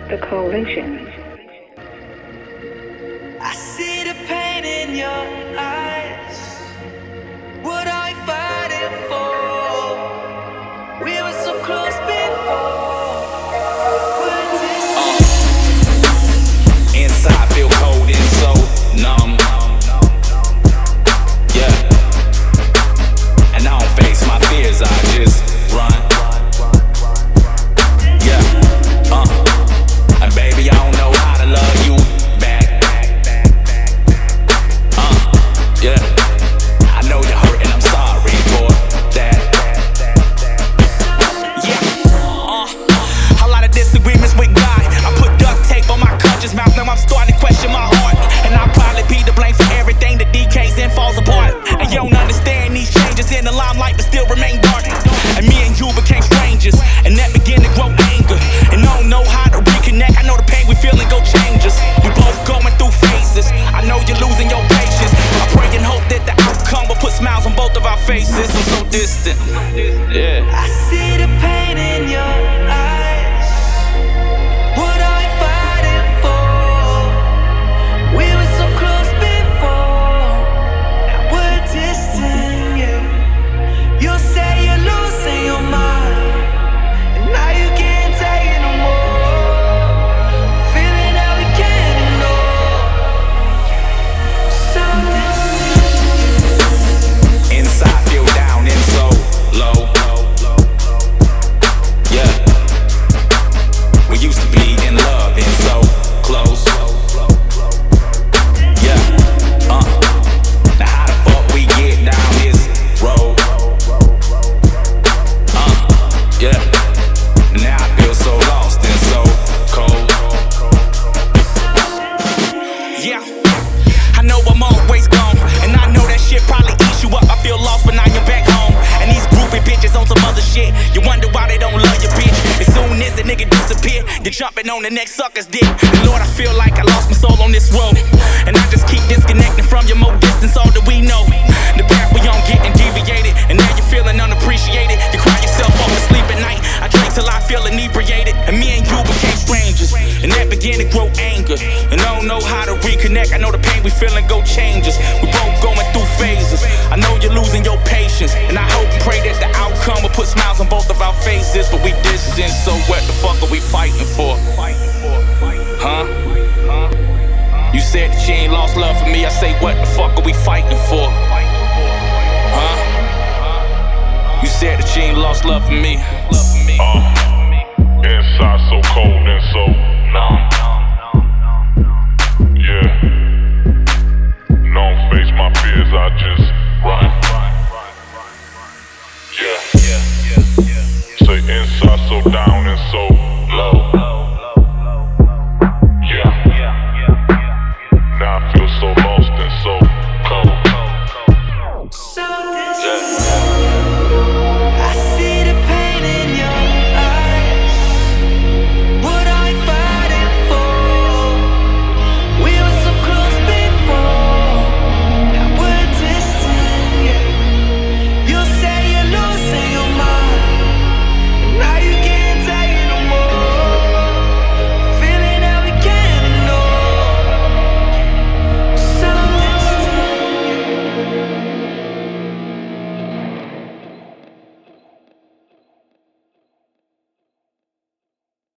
the coalition. I see the pain in your eyes. What are you fighting for? We were so close before. Inside feel cold and so numb. Yeah. And I don't face my fears, I just run. Yeah. And baby, I don't know how to love you back. Yeah. I know you're hurt and I'm sorry for that. Yeah. A lot of disagreements with God. I put duct tape on my conscious mouth. Now I'm starting to question my heart. And I'll probably be to blame for everything that decays and falls apart. And you don't understand these changes in the limelight, but still remain dark. And me and you became strangers, and that began to grow anger. And I don't know how to reconnect. I know the pain we feel and go change us. We both going through phases. I know you're losing your patience. I pray and hope that the outcome will put smiles on both of our faces. I'm so distant. Yeah. I see the pain in your eyes. What are you fighting for? We were so close before. Now we're distant, yeah. You say you're losing your mind, and now you can't take it no more. Feeling that we can't ignore. So distant. Inside feel down and so low. Yeah. We used to be in love and so close. Yeah. Now how the fuck we get down this road? Yeah. Now I feel so lost and so cold. Yeah. I know I'm always gone, and I know that shit probably eats you up. I feel lost, but now you're back home. And these groupie bitches on some other shit. You wonder why they don't love you, bitch. As soon as a nigga disappear, you're jumping on the next sucker's dick. And Lord, I feel like I lost my soul on this road, and I just keep disconnecting from you. More distance, all that we know. The path we on getting deviated, and now you're feeling unappreciated. You cry yourself off to sleep at night. I drink till I feel inebriated, and me and you became strangers, and that began to grow anger. And I don't know how to reconnect. I know the pain we feeling go changes. We both going through phases. I know you're losing your patience, and I hope and pray that the outcome will put smiles on both of our faces. But we distant, so what the fuck are we fighting for? Huh? You said that you ain't lost love for me. I say, what the fuck are we fighting for? Huh? You said that you ain't lost love for me. Inside so cold and so numb.